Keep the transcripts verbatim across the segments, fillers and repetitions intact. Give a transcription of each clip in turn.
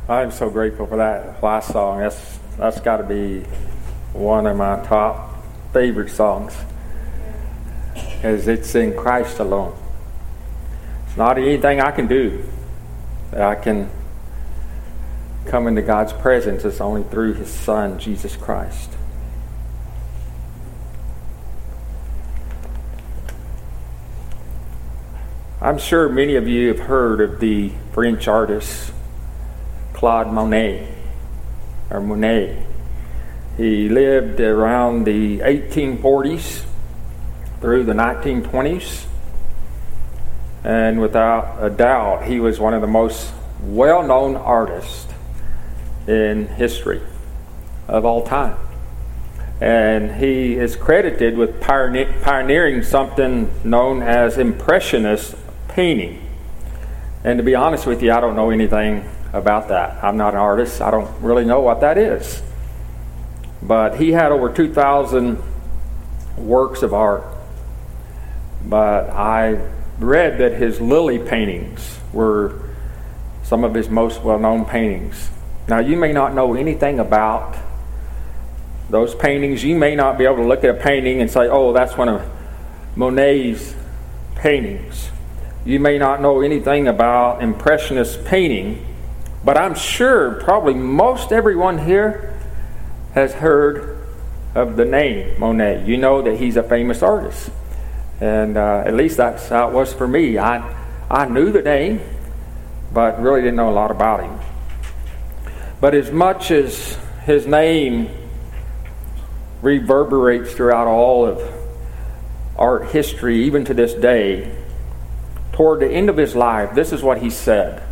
I'm so grateful for that last song. That's that's got to be one of my top favorite songs, as it's in Christ alone. It's not anything I can do that I can come into God's presence. It's only through His Son, Jesus Christ. I'm sure many of you have heard of the French artist Claude Monet, or Monet. He lived around the eighteen forties through the nineteen twenties, and without a doubt, he was one of the most well-known artists in history of all time. And he is credited with pioneering something known as Impressionist painting. And to be honest with you, I don't know anything about that. I'm not an artist. I don't really know what that is. But he had over two thousand works of art. But I read that his lily paintings were some of his most well-known paintings. Now, you may not know anything about those paintings. You may not be able to look at a painting and say, oh, that's one of Monet's paintings. You may not know anything about Impressionist painting, but I'm sure probably most everyone here has heard of the name Monet. You know that he's a famous artist. And uh, at least that's how it was for me. I, I knew the name, but really didn't know a lot about him. But as much as his name reverberates throughout all of art history, even to this day, toward the end of his life, this is what he said: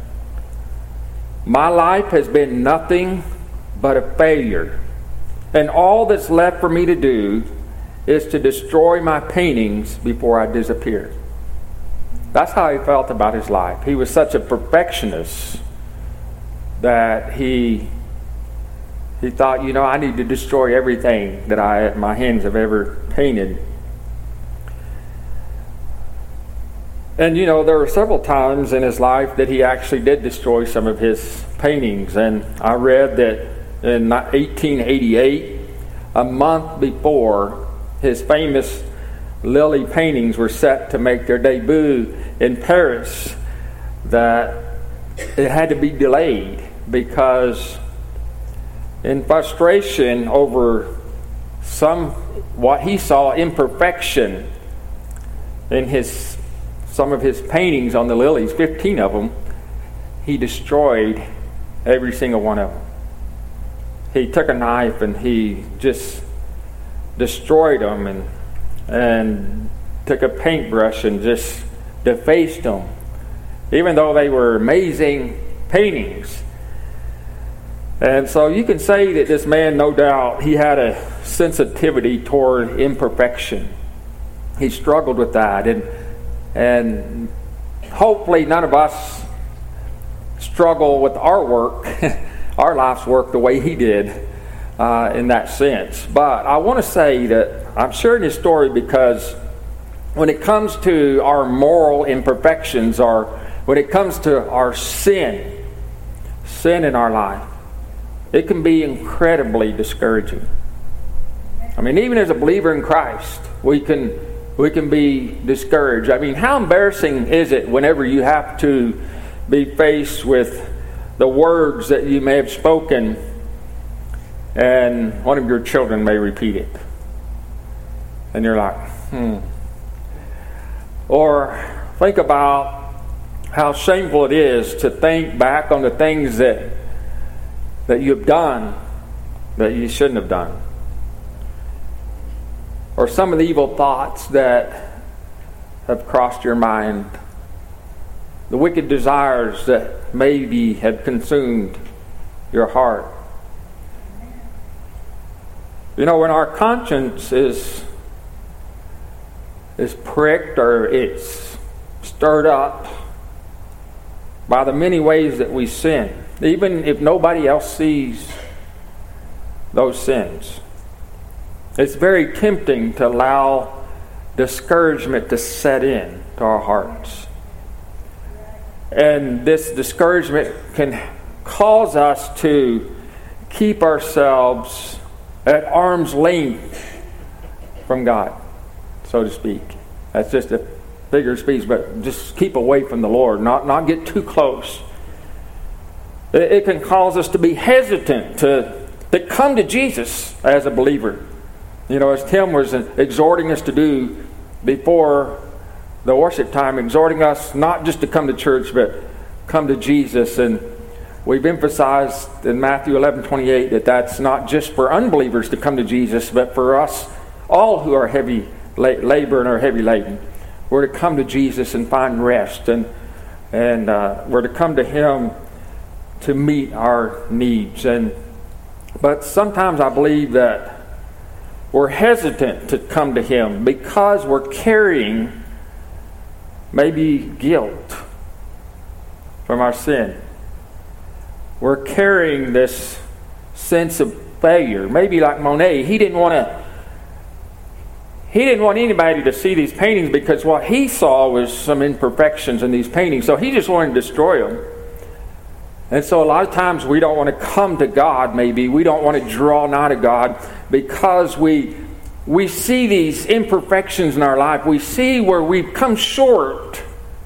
"My life has been nothing but a failure, and all that's left for me to do is to destroy my paintings before I disappear." That's how he felt about his life. He was such a perfectionist that he he thought, you know, I need to destroy everything that I my hands have ever painted. And, you know, there were several times in his life that he actually did destroy some of his paintings. And I read that in eighteen eighty-eight, a month before his famous lily paintings were set to make their debut in Paris, that it had to be delayed because in frustration over some, what he saw, imperfection in his some of his paintings on the lilies, fifteen of them, he destroyed every single one of them. He took a knife and he just destroyed them, and and took a paintbrush and just defaced them, even though they were amazing paintings. And so you can say that this man, no doubt, he had a sensitivity toward imperfection. He struggled with that, and and hopefully none of us struggle with our work, our life's work, the way he did uh, in that sense. But I want to say that I'm sharing this story because when it comes to our moral imperfections, or when it comes to our sin, sin in our life, it can be incredibly discouraging. I mean, even as a believer in Christ, we can we can be discouraged. I mean, how embarrassing is it whenever you have to be faced with the words that you may have spoken and one of your children may repeat it. And you're like, hmm. Or think about how shameful it is to think back on the things that that you've done that you shouldn't have done. Or some of the evil thoughts that have crossed your mind. The wicked desires that maybe have consumed your heart. You know, when our conscience is is pricked, or it's stirred up by the many ways that we sin, even if nobody else sees those sins, it's very tempting to allow discouragement to set in to our hearts. And this discouragement can calls us to keep ourselves at arm's length from God, so to speak. That's just a figure of speech, but just keep away from the Lord, not, not get too close. It, it can cause us to be hesitant to, to come to Jesus as a believer. You know, as Tim was exhorting us to do before the worship time, exhorting us not just to come to church, but come to Jesus. And we've emphasized in Matthew eleven twenty-eight that that's not just for unbelievers to come to Jesus, but for us all who are heavy labor and are heavy laden. We're to come to Jesus and find rest, and and uh, we're to come to Him to meet our needs. And but sometimes I believe that we're hesitant to come to Him because we're carrying maybe guilt from our sin. We're carrying this sense of failure. Maybe like Monet, he didn't want to he didn't want anybody to see these paintings because what he saw was some imperfections in these paintings. So he just wanted to destroy them. And so a lot of times we don't want to come to God, maybe. We don't want to draw nigh to God because we we see these imperfections in our life. We see where we've come short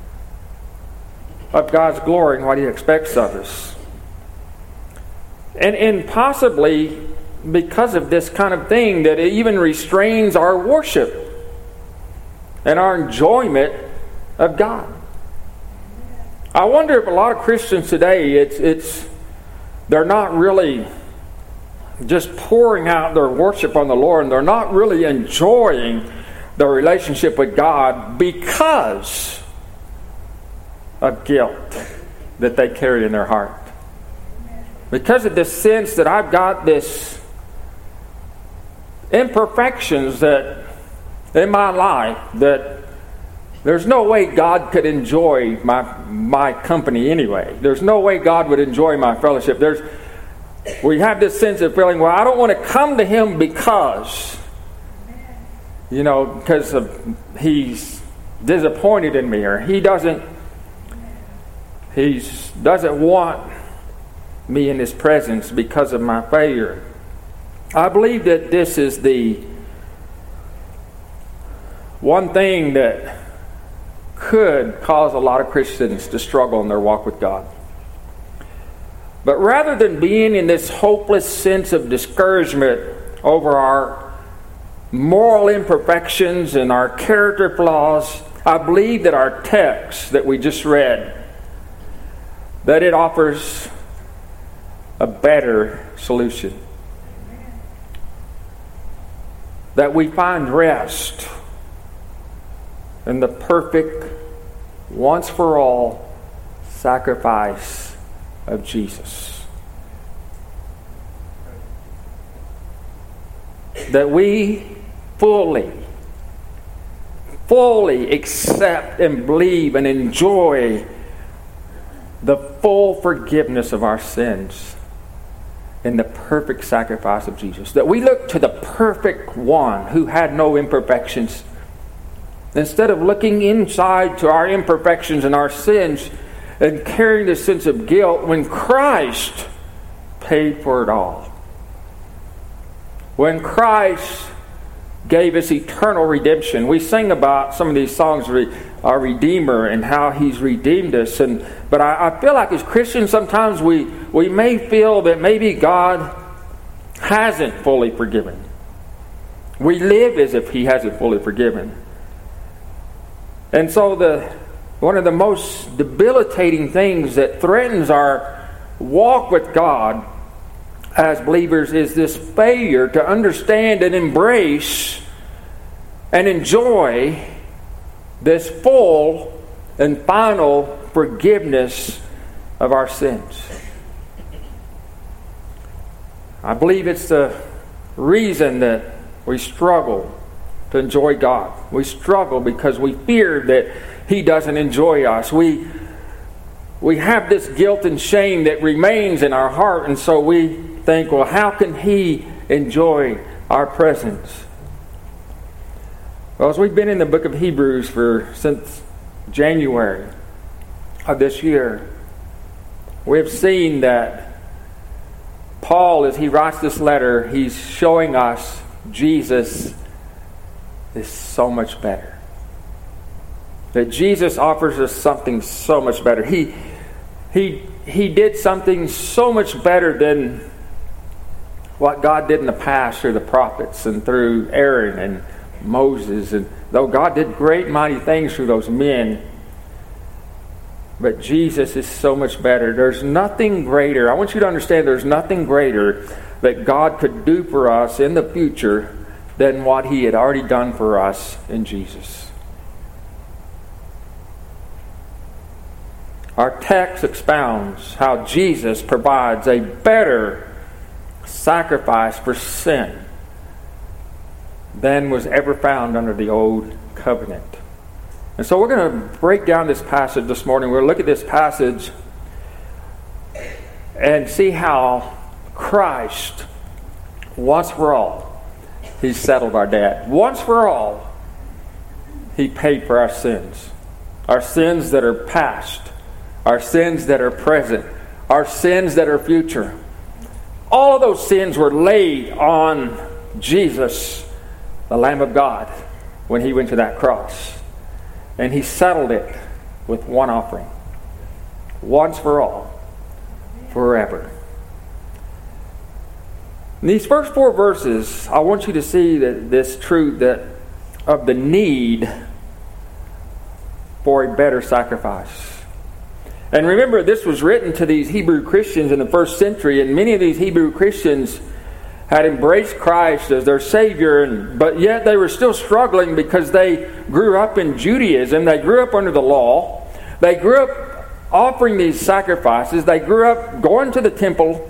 of God's glory and what He expects of us. And, and possibly because of this kind of thing, that it even restrains our worship and our enjoyment of God. I wonder if a lot of Christians today, it's it's they're not really just pouring out their worship on the Lord, and they're not really enjoying their relationship with God because of guilt that they carry in their heart. Because of this sense that I've got this imperfections that in my life that there's no way God could enjoy my my company anyway. There's no way God would enjoy my fellowship. There's we have this sense of feeling, well, I don't want to come to Him because, you know, because of He's disappointed in me, or He doesn't He's doesn't want me in His presence because of my failure. I believe that this is the one thing that could cause a lot of Christians to struggle in their walk with God. But rather than being in this hopeless sense of discouragement over our moral imperfections and our character flaws, I believe that our text that we just read, that it offers a better solution. That we find rest in the perfect, once for all sacrifice of Jesus. That we fully, fully accept and believe and enjoy the full forgiveness of our sins in the perfect sacrifice of Jesus. That we look to the perfect one who had no imperfections. Instead of looking inside to our imperfections and our sins and carrying this sense of guilt when Christ paid for it all. When Christ gave us eternal redemption. We sing about some of these songs, our Redeemer, and how He's redeemed us. And But I, I feel like as Christians sometimes we, we may feel that maybe God hasn't fully forgiven. We live as if He hasn't fully forgiven. And so the one of the most debilitating things that threatens our walk with God as believers is this failure to understand and embrace and enjoy this full and final forgiveness of our sins. I believe it's the reason that we struggle to enjoy God. We struggle because we fear that He doesn't enjoy us. We we have this guilt and shame that remains in our heart, and so we think, well, how can He enjoy our presence? Well, as we've been in the book of Hebrews for since January of this year, we've seen that Paul, as he writes this letter, he's showing us Jesus is so much better. That Jesus offers us something so much better. He, he, he did something so much better than what God did in the past through the prophets and through Aaron and Moses. And though God did great mighty things through those men, but Jesus is so much better. There's nothing greater. I want you to understand there's nothing greater that God could do for us in the future than what He had already done for us in Jesus. Our text expounds how Jesus provides a better sacrifice for sin than was ever found under the old covenant. And so we're going to break down this passage this morning. We're going to look at this passage and see how Christ, once for all, He settled our debt. Once for all, He paid for our sins. Our sins that are past, our sins that are present, our sins that are future. All of those sins were laid on Jesus, the Lamb of God, when He went to that cross. And He settled it with one offering. Once for all. Forever. In these first four verses, I want you to see that this truth that of the need for a better sacrifice. And remember, this was written to these Hebrew Christians in the first century, and many of these Hebrew Christians had embraced Christ as their Savior, and, but yet they were still struggling because they grew up in Judaism. They grew up under the law. They grew up offering these sacrifices. They grew up going to the temple,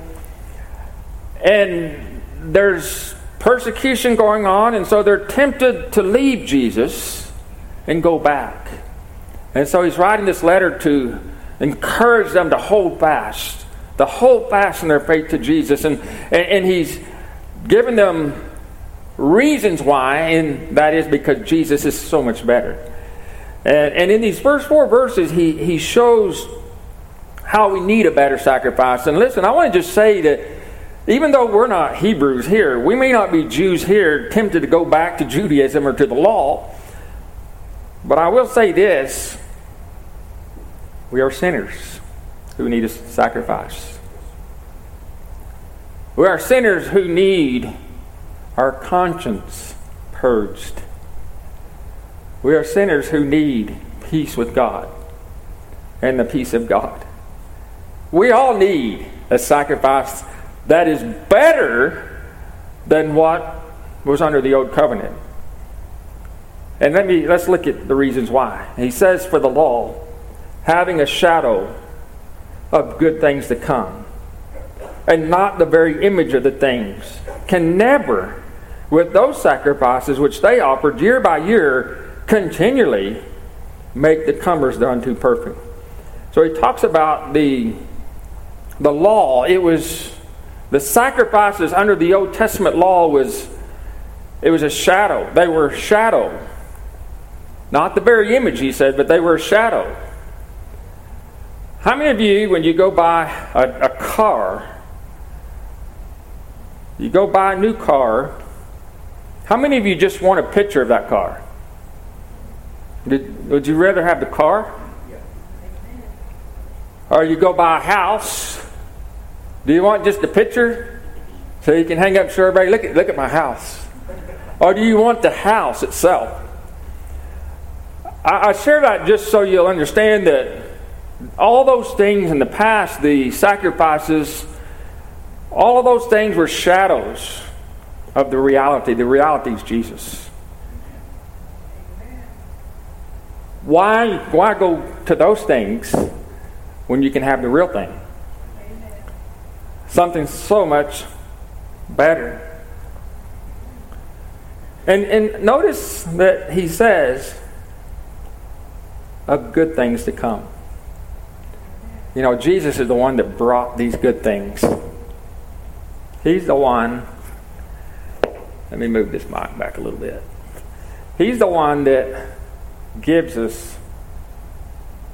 and there's persecution going on, and so they're tempted to leave Jesus and go back. And so he's writing this letter to encourage them to hold fast, to hold fast in their faith to Jesus, and and, and he's given them reasons why, and that is because Jesus is so much better. And, and in these first four verses, he, he shows how we need a better sacrifice. And listen, I want to just say that even though we're not Hebrews here, we may not be Jews here tempted to go back to Judaism or to the law, but I will say this: we are sinners who need a sacrifice. We are sinners who need our conscience purged. We are sinners who need peace with God and the peace of God. We all need a sacrifice that is better than what was under the old covenant. And let me let's look at the reasons why. He says, for the law, having a shadow of good things to come, and not the very image of the things, can never, with those sacrifices which they offered year by year, continually make the comers thereunto perfect. So he talks about the the law. It was the sacrifices under the Old Testament law was it was a shadow. They were a shadow. Not the very image, he said, but they were a shadow. How many of you, when you go buy a, a car, you go buy a new car, how many of you just want a picture of that car? Did, would you rather have the car? Or you go buy a house, do you want just a picture so you can hang up so everybody, look at, look at my house? Or do you want the house itself? I, I share that just so you'll understand that all those things in the past, the sacrifices, all of those things were shadows of the reality. The reality is Jesus. Why, why go to those things when you can have the real thing? Something so much better. And, and notice that he says, of good things to come. You know, Jesus is the one that brought these good things. He's the one, let me move this mic back a little bit. He's the one that gives us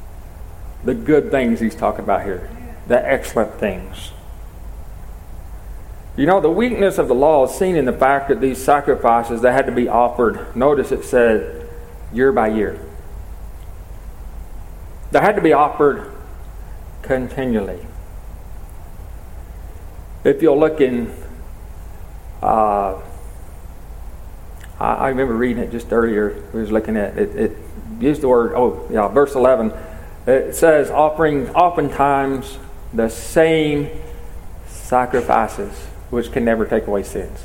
the good things he's talking about here. The excellent things. You know, the weakness of the law is seen in the fact that these sacrifices, they had to be offered. Notice it said year by year. They had to be offered continually. If you'll look in, uh, I, I remember reading it just earlier. We was looking at it. It used the word, oh yeah, verse eleven. It says, offering oftentimes the same sacrifices, which can never take away sins.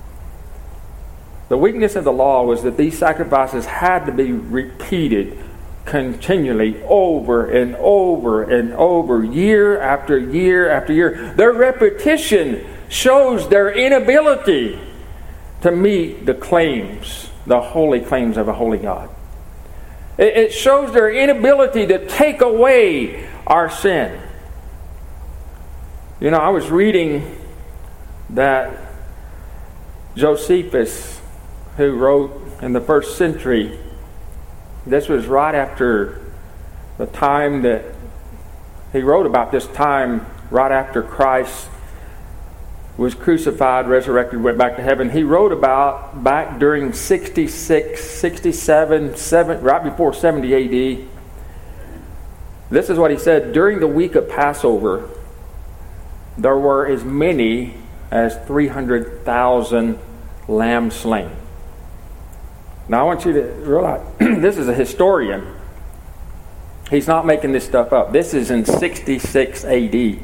The weakness of the law was that these sacrifices had to be repeated continually over and over and over, year after year after year. Their repetition shows their inability to meet the claims, the holy claims of a holy God. It shows their inability to take away our sin. You know, I was reading that Josephus, who wrote in the first century, this was right after the time that he wrote about this time, right after Christ was crucified, resurrected, went back to heaven. He wrote about back during sixty-six, sixty-seven, seven, right before seventy A D. This is what he said. During the week of Passover, there were as many as three hundred thousand lambs slain. Now I want you to realize, this is a historian. He's not making this stuff up. This is in sixty-six A D.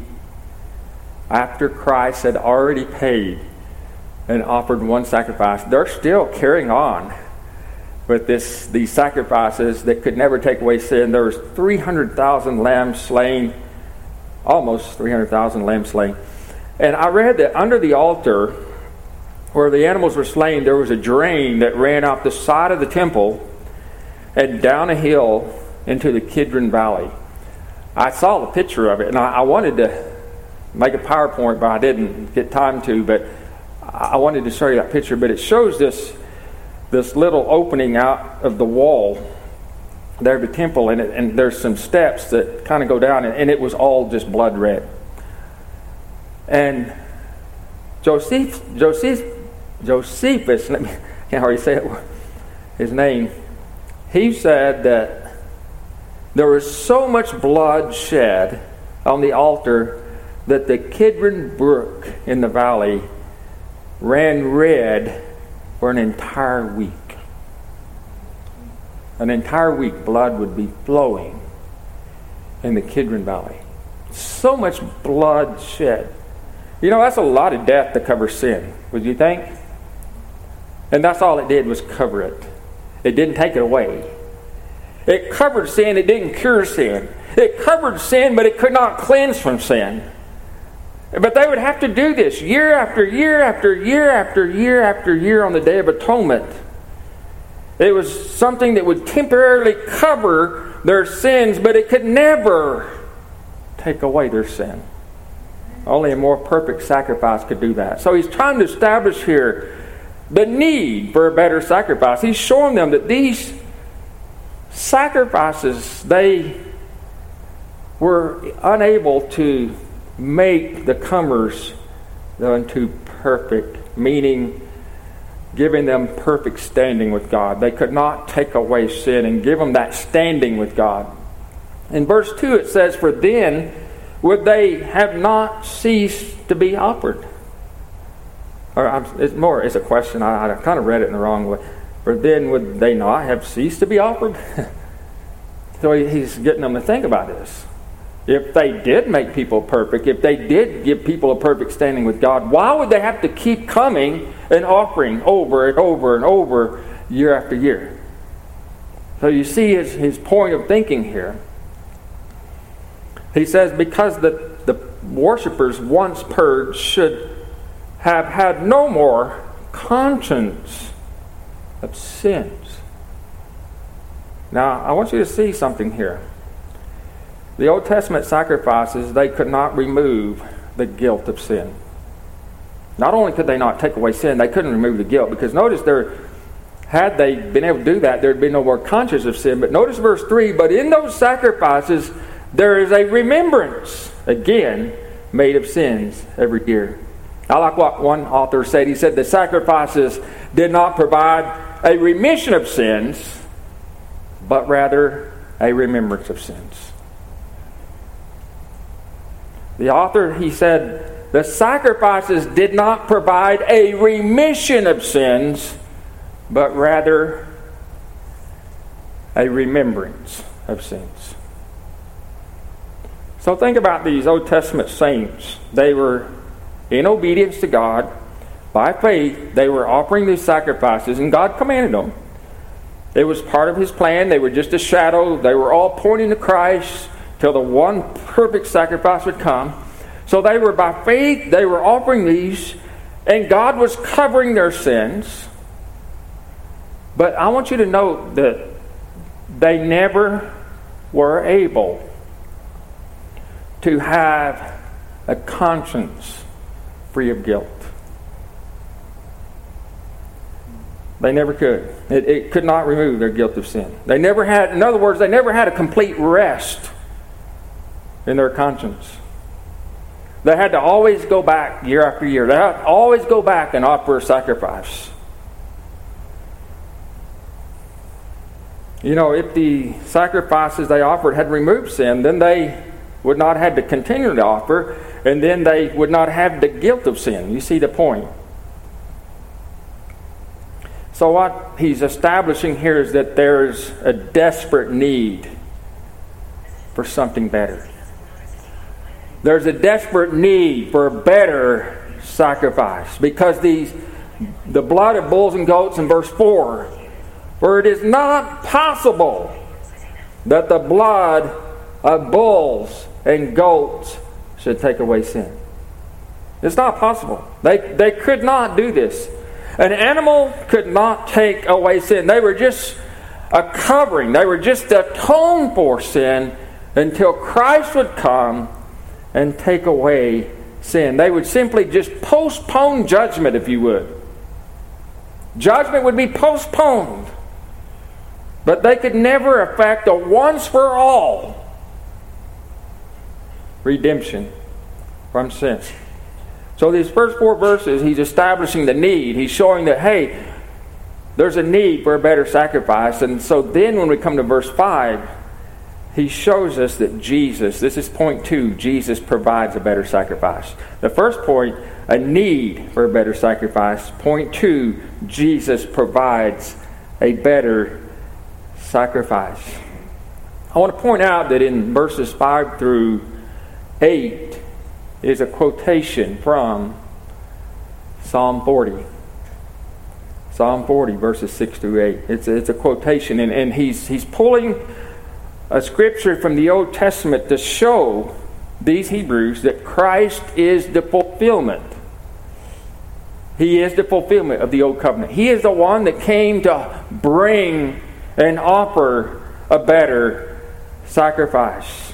After Christ had already paid and offered one sacrifice. They're still carrying on with this these sacrifices that could never take away sin. There was three hundred thousand lambs slain, almost three hundred thousand lambs slain. And I read that under the altar where the animals were slain, there was a drain that ran out the side of the temple and down a hill into the Kidron Valley. I saw the picture of it, and I, I wanted to make a PowerPoint, but I didn't get time to. But I wanted to show you that picture. But it shows this this little opening out of the wall there of the temple, and, it, and there's some steps that kind of go down, and, and it was all just blood red. And Joseph, Joseph, Josephus, let me, I can't hardly say it, his name, he said that there was so much blood shed on the altar that the Kidron Brook in the valley ran red for an entire week. An entire week blood would be flowing in the Kidron Valley. So much blood shed. You know, that's a lot of death to cover sin, would you think? And that's all it did, was cover it. It didn't take it away. It covered sin, it didn't cure sin. It covered sin, but it could not cleanse from sin. But they would have to do this year after year after year after year after year on the Day of Atonement. It was something that would temporarily cover their sins, but it could never take away their sin. Only a more perfect sacrifice could do that. So he's trying to establish here the need for a better sacrifice. He's showing them that these sacrifices, they were unable to make the comers unto perfect, meaning giving them perfect standing with God. They could not take away sin and give them that standing with God. In verse two it says, "For then would they have not ceased to be offered?" Or it's more, it's a question. I, I kind of read it in the wrong way. For then would they not have ceased to be offered? So he, he's getting them to think about this. If they did make people perfect, if they did give people a perfect standing with God, why would they have to keep coming and offering over and over and over year after year? So you see his, his point of thinking here. He says, because the, the worshippers once purged should have had no more conscience of sins. Now, I want you to see something here. The Old Testament sacrifices, they could not remove the guilt of sin. Not only could they not take away sin, they couldn't remove the guilt. Because notice, there, had they been able to do that, there would be no more conscience of sin. But notice verse three, "But in those sacrifices there is a remembrance, again, made of sins every year." I like what one author said. He said the sacrifices did not provide a remission of sins, but rather a remembrance of sins. The author, he said, the sacrifices did not provide a remission of sins, but rather a remembrance of sins. So think about these Old Testament saints. They were in obedience to God. By faith, they were offering these sacrifices, and God commanded them. It was part of His plan. They were just a shadow. They were all pointing to Christ till the one perfect sacrifice would come. So they were by faith, they were offering these, and God was covering their sins. But I want you to note that they never were able to have a conscience free of guilt. They never could. It, it could not remove their guilt of sin. They never had, in other words, they never had a complete rest in their conscience. They had to always go back year after year. They had to always go back and offer a sacrifice. You know, if the sacrifices they offered had removed sin, then they would not have to continue to offer, and then they would not have the guilt of sin. You see the point? So what he's establishing here is that there's a desperate need for something better. There's a desperate need for a better sacrifice, because these, the blood of bulls and goats in verse four, for it is not possible that the blood of bulls and goats should take away sin. It's not possible. They, they could not do this. An animal could not take away sin. They were just a covering. They were just atone for sin until Christ would come and take away sin. They would simply just postpone judgment, if you would. Judgment would be postponed. But they could never effect a once-for-all redemption from sin. So these first four verses, he's establishing the need. He's showing that, hey, there's a need for a better sacrifice. And so then when we come to verse five, he shows us that Jesus, this is point two, Jesus provides a better sacrifice. The first point, a need for a better sacrifice. Point two, Jesus provides a better sacrifice. I want to point out that in verses five through eight is a quotation from Psalm forty. Psalm forty, verses six through eight. It's a, it's a quotation, and, and he's he's pulling a scripture from the Old Testament to show these Hebrews that Christ is the fulfillment. He is the fulfillment of the Old Covenant. He is the one that came to bring and offer a better sacrifice.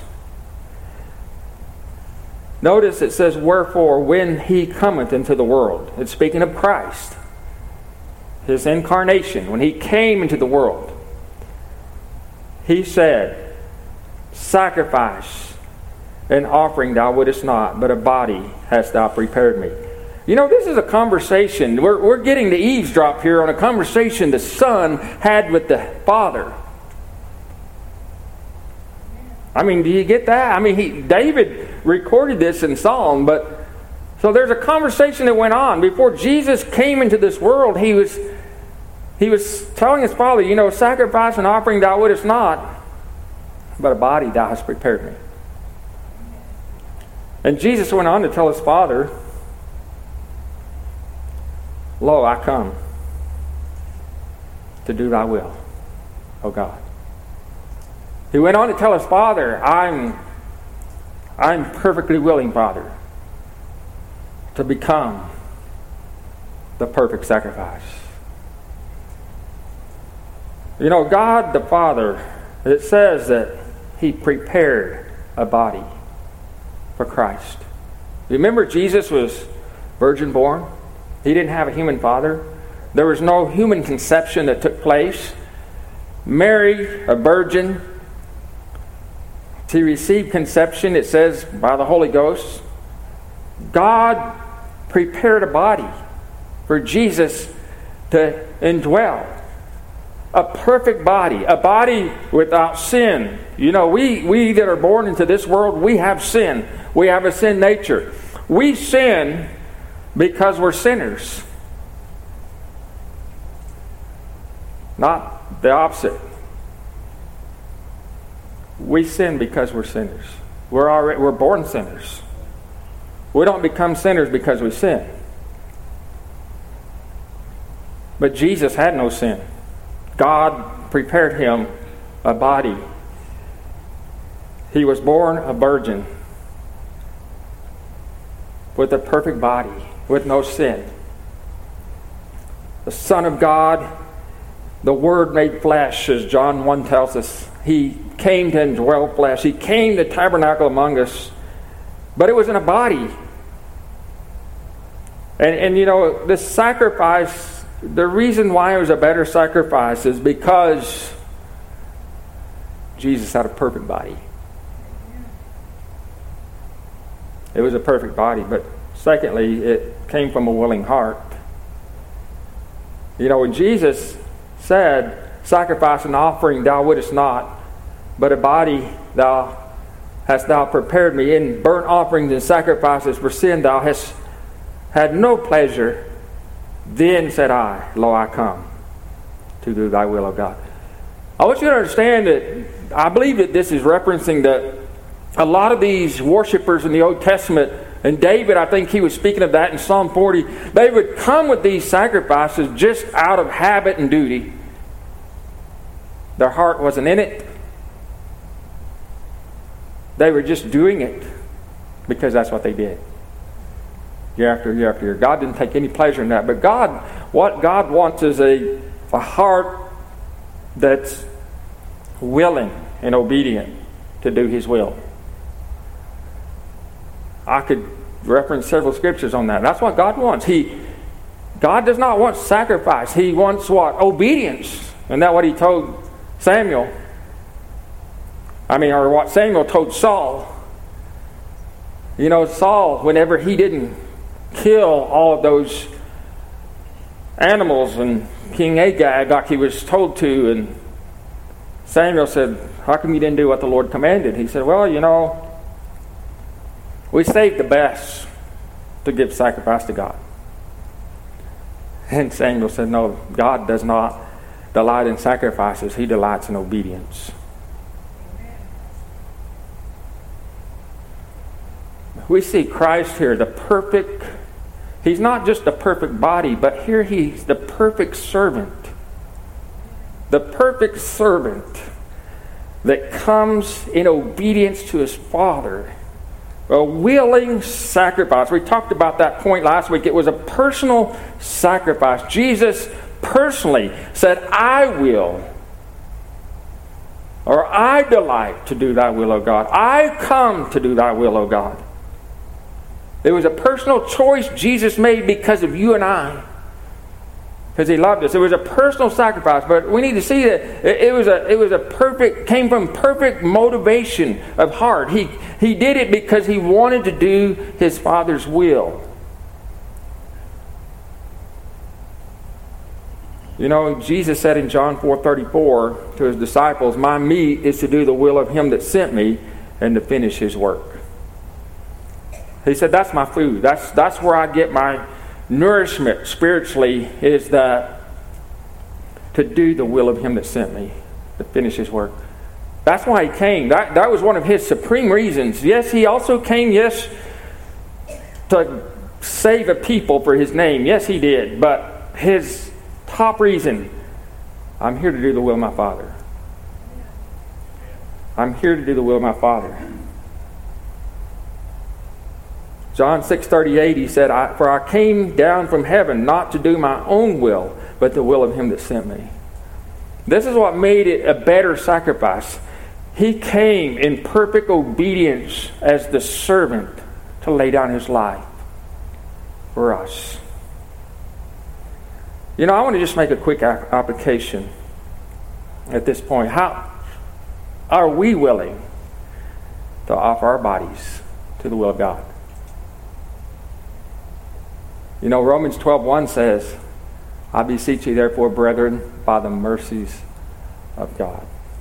Notice it says, wherefore, when he cometh into the world. It's speaking of Christ. His incarnation. When he came into the world, he said, sacrifice and offering thou wouldest not, but a body hast thou prepared me. You know, this is a conversation. We're, we're getting to eavesdrop here on a conversation the Son had with the Father. I mean, do you get that? I mean, he, David recorded this in Psalm, but so there's a conversation that went on. Before Jesus came into this world, he was he was telling his Father, you know, sacrifice and offering thou wouldest not, but a body thou hast prepared me. And Jesus went on to tell his Father, lo, I come to do thy will, O God. He went on to tell his Father, I'm, I'm perfectly willing, Father, to become the perfect sacrifice. You know, God the Father, it says that He prepared a body for Christ. Remember, Jesus was virgin born. He didn't have a human father. There was no human conception that took place. Mary, a virgin, to receive conception, it says, by the Holy Ghost. God prepared a body for Jesus to indwell. A perfect body, a body without sin. You know, we, we that are born into this world, we have sin. We have a sin nature. We sin because we're sinners. Not the opposite. We sin because we're sinners. We're already we're born sinners. We don't become sinners because we sin. But Jesus had no sin. God prepared him a body. He was born a virgin with a perfect body, with no sin. The Son of God, the Word made flesh, as John one tells us. He came to indwell flesh. He came to tabernacle among us. But it was in a body. And, and you know, this sacrifice, the reason why it was a better sacrifice is because Jesus had a perfect body. It was a perfect body, but secondly, it came from a willing heart. You know, when Jesus said, "Sacrifice and offering thou wouldest not, but a body thou hast thou prepared me, in burnt offerings and sacrifices for sin thou hast had no pleasure, then said I, lo, I come to do thy will, O God." I want you to understand that I believe that this is referencing that a lot of these worshipers in the Old Testament, and David, I think he was speaking of that in Psalm forty, they would come with these sacrifices just out of habit and duty. Their heart wasn't in it. They were just doing it because that's what they did. Year after year after year. God didn't take any pleasure in that. But God, what God wants is a, a heart that's willing and obedient to do His will. I could reference several scriptures on that. That's what God wants. He, God does not want sacrifice. He wants what? Obedience. Isn't that what He told Samuel? I mean, or what Samuel told Saul. You know, Saul, whenever he didn't kill all of those animals and King Agag like he was told to, and Samuel said, "How come you didn't do what the Lord commanded?" He said, "Well, you know, we saved the best to give sacrifice to God." And Samuel said, "No, God does not delight in sacrifices. He delights in obedience." We see Christ here, the perfect. He's not just the perfect body, but here He's the perfect servant. The perfect servant that comes in obedience to His Father. A willing sacrifice. We talked about that point last week. It was a personal sacrifice. Jesus personally said, "I will," or "I delight to do thy will, O God. I come to do thy will, O God." It was a personal choice Jesus made because of you and I. Because He loved us. It was a personal sacrifice. But we need to see that it was a it was a perfect, came from perfect motivation of heart. He He did it because He wanted to do His Father's will. You know, Jesus said in John four thirty-four to His disciples, "My meat is to do the will of Him that sent me and to finish His work." He said, that's my food. That's that's where I get my nourishment spiritually, is that to do the will of Him that sent me, to finish His work. That's why He came. That, that was one of His supreme reasons. Yes, He also came, yes, to save a people for His name. Yes, He did. But His top reason, I'm here to do the will of my Father. I'm here to do the will of my Father. John six thirty-eight, He said, I, "For I came down from heaven not to do my own will, but the will of Him that sent me." This is what made it a better sacrifice. He came in perfect obedience as the servant to lay down His life for us. You know, I want to just make a quick application at this point. How are we willing to offer our bodies to the will of God? You know, Romans twelve one says, I beseech you therefore, brethren, by the mercies of God.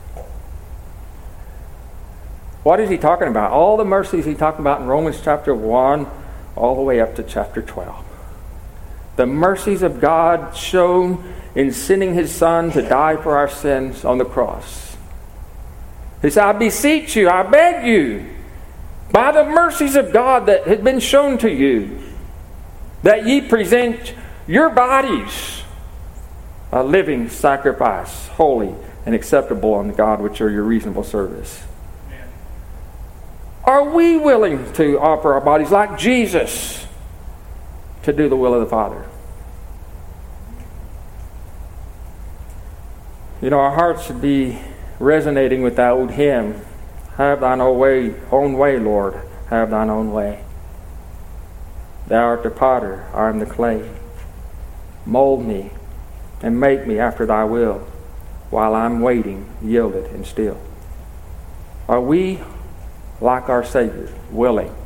What is he talking about? All the mercies he talked about in Romans chapter one all the way up to chapter twelve. The mercies of God shown in sending his Son to die for our sins on the cross. He said, I beseech you, I beg you, by the mercies of God that had been shown to you, that ye present your bodies a living sacrifice, holy and acceptable unto God, which are your reasonable service. Are we willing to offer our bodies like Jesus to do the will of the Father? You know, our hearts should be resonating with that old hymn, have thine own way, own way, Lord, have thine own way. Thou art the potter, I am the clay. Mold me and make me after thy will, while I'm waiting, yielded and still. Are we, like our Savior, willing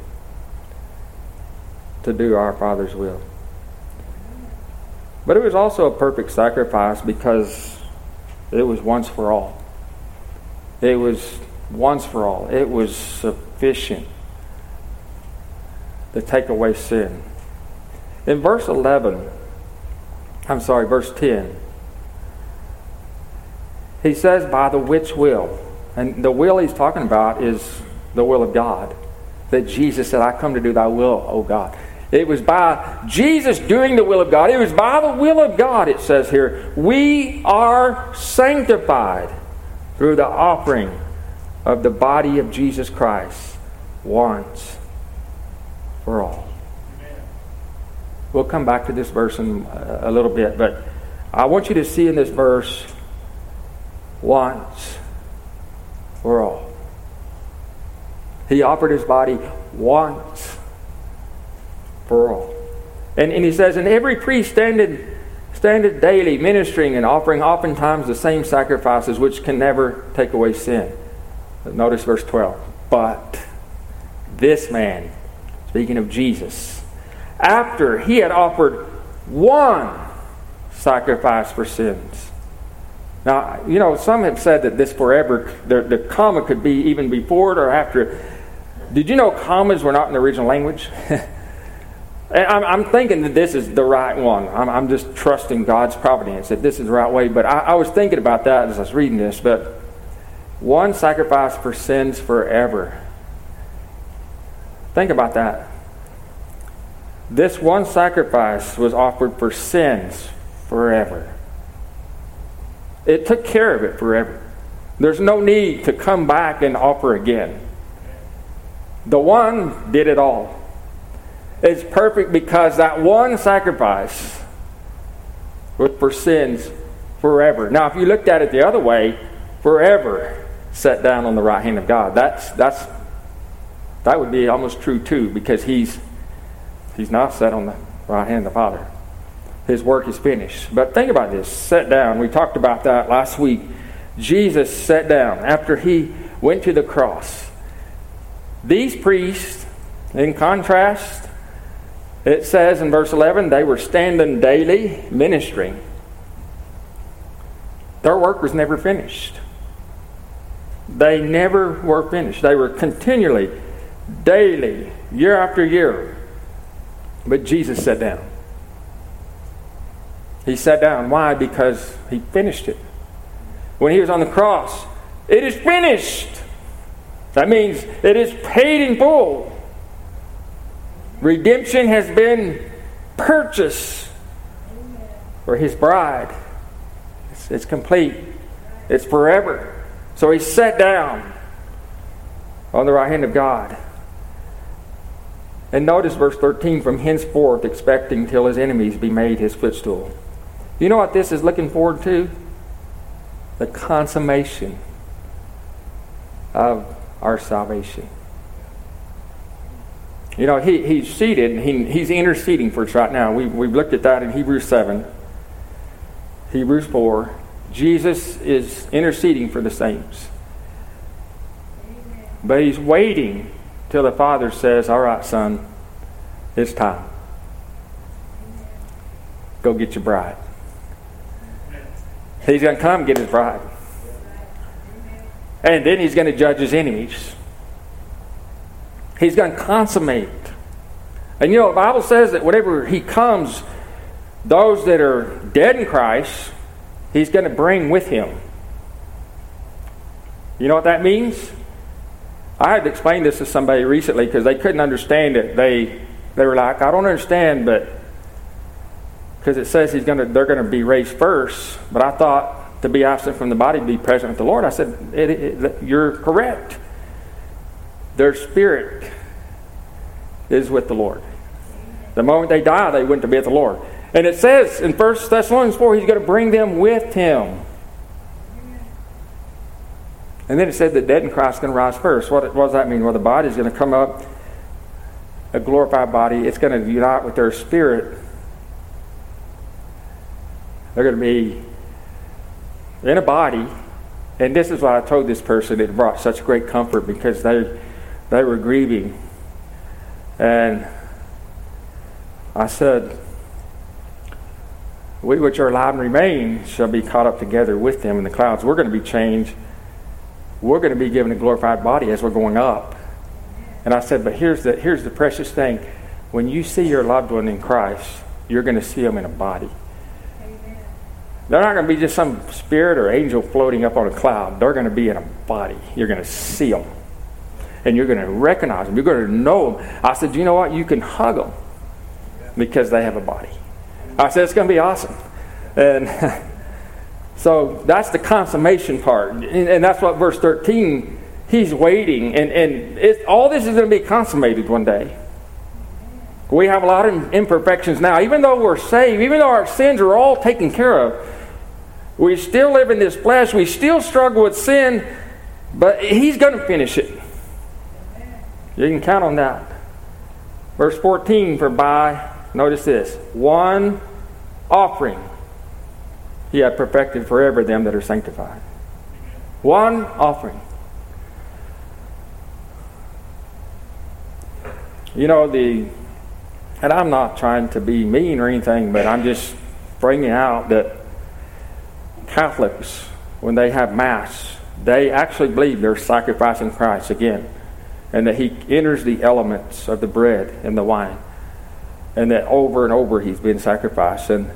to do our Father's will? But it was also a perfect sacrifice because it was once for all. It was once for all. It was sufficient to take away sin. In verse eleven, I'm sorry, verse ten, he says, by the which will. And the will he's talking about is the will of God. That Jesus said, I come to do thy will, O God. It was by Jesus doing the will of God. It was by the will of God, it says here, we are sanctified through the offering of the body of Jesus Christ once for all. We'll come back to this verse in a little bit, but I want you to see in this verse, once for all. He offered his body once for all. And, and he says, and every priest standeth, standeth daily ministering and offering oftentimes the same sacrifices which can never take away sin. But notice verse twelve. But this man, speaking of Jesus, after he had offered one sacrifice for sins. Now, you know, some have said that this forever, the, the comma could be even before it or after it. Did you know commas were not in the original language? And I'm, I'm thinking that this is the right one. I'm, I'm just trusting God's providence that this is the right way. But I, I was thinking about that as I was reading this. But one sacrifice for sins forever. Think about that. This one sacrifice was offered for sins forever. It took care of it forever. There's no need to come back and offer again. The one did it all. It's perfect because that one sacrifice was for sins forever. Now, if you looked at it the other way, forever set down on the right hand of God. That's that's that would be almost true too, because he's he's not set on the right hand of the Father. His work is finished. But think about this, set down. We talked about that last week. Jesus sat down after he went to the cross. These priests, in contrast, it says in verse eleven, they were standing daily ministering. Their work was never finished. They never were finished. They were continually, daily, year after year. But Jesus sat down. He sat down. Why? Because he finished it. When he was on the cross, it is finished. That means it is paid in full. Redemption has been purchased for his bride. It's, it's complete. It's forever. So he sat down on the right hand of God. And notice verse thirteen, from henceforth expecting till his enemies be made his footstool. You know what this is looking forward to? The consummation of our salvation. You know, he, he's seated, and he, he's interceding for us right now. We, we've looked at that in Hebrews seven, Hebrews four. Jesus is interceding for the saints. But he's waiting till the Father says, all right, son, it's time. go get your bride. He's going to come get his bride. And then he's going to judge his enemies. He's going to consummate. And you know, the Bible says that whenever he comes, those that are dead in Christ, he's going to bring with him. You know what that means? I had to explain this to somebody recently because they couldn't understand it. They they were like, I don't understand, but because it says he's going to, they're going to be raised first. But I thought to be absent from the body, to be present with the Lord. I said, it, it, you're correct. Their spirit is with the Lord. The moment they die, they went to be with the Lord. And it says in First Thessalonians four, he's going to bring them with him. And then it said the dead in Christ is going to rise first. What, what does that mean? Well, the body is going to come up, a glorified body. It's going to unite with their spirit. They're going to be in a body. And this is what I told this person. It brought such great comfort because they, they were grieving. And I said, we which are alive and remain shall be caught up together with them in the clouds. We're going to be changed. We're going to be given a glorified body as we're going up. And I said, but here's the here's the precious thing. When you see your loved one in Christ, you're going to see them in a body. Amen. They're not going to be just some spirit or angel floating up on a cloud. They're going to be in a body. You're going to see them. And you're going to recognize them. You're going to know them. I said, you know what? You can hug them because they have a body. I said, it's going to be awesome. And so that's the consummation part. And, and that's what verse thirteen, he's waiting. And, and it, all this is going to be consummated one day. We have a lot of imperfections now. Even though we're saved, even though our sins are all taken care of, we still live in this flesh. We still struggle with sin. But he's going to finish it. You can count on that. Verse fourteen, for by, notice this, one offering he hath perfected forever them that are sanctified. One offering. You know, the, and I'm not trying to be mean or anything, but I'm just bringing out that Catholics, when they have Mass, they actually believe they're sacrificing Christ again. And that he enters the elements of the bread and the wine. And that over and over he's been sacrificed. And